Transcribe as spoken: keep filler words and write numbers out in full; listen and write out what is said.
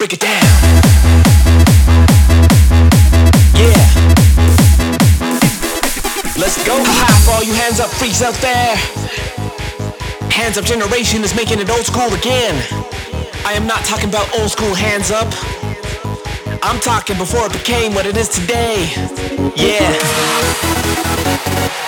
Break it down. Yeah. Let's go. High for all you hands up freaks out there. Hands up generation is making it old school again. I am not talking about old school hands up. I'm talking before it became what it is today. Yeah.